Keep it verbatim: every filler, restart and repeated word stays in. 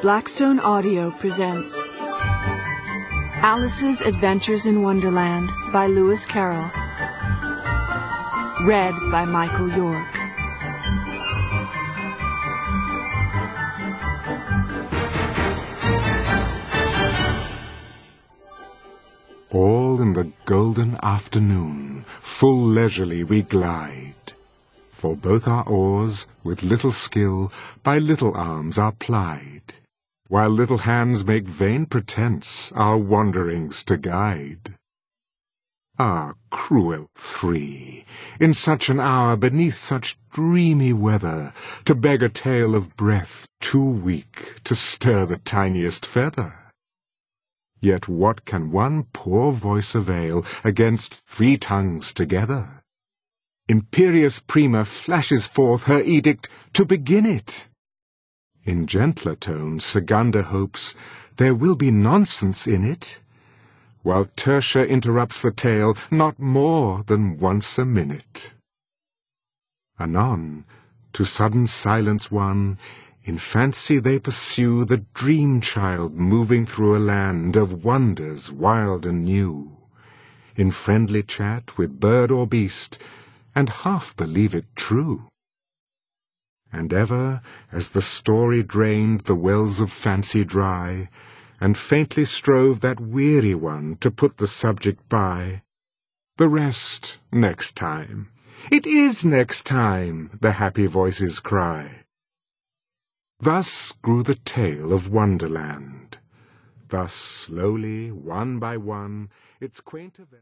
Blackstone Audio presents Alice's Adventures in Wonderland by Lewis Carroll. Read by Michael York. All in the golden afternoon, full leisurely we glide, for both our oars, with little skill, by little arms are plied, while little hands make vain pretence our wanderings to guide. Ah, cruel three, in such an hour, beneath such dreamy weather, to beg a tale of breath too weak to stir the tiniest feather! Yet what can one poor voice avail against three tongues together? Imperious Prima flashes forth her edict to begin it. In gentler tone Secunda hopes there will be nonsense in it, while Tertia interrupts the tale not more than once a minute. Anon, to sudden silence won, in fancy they pursue the dream child moving through a land of wonders wild and new, in friendly chat with bird or beast, and half believe it true. And ever, as the story drained the wells of fancy dry, and faintly strove that weary one to put the subject by, the rest next time, it is next time, the happy voices cry. Thus grew the tale of Wonderland. Thus slowly, one by one, its quaint events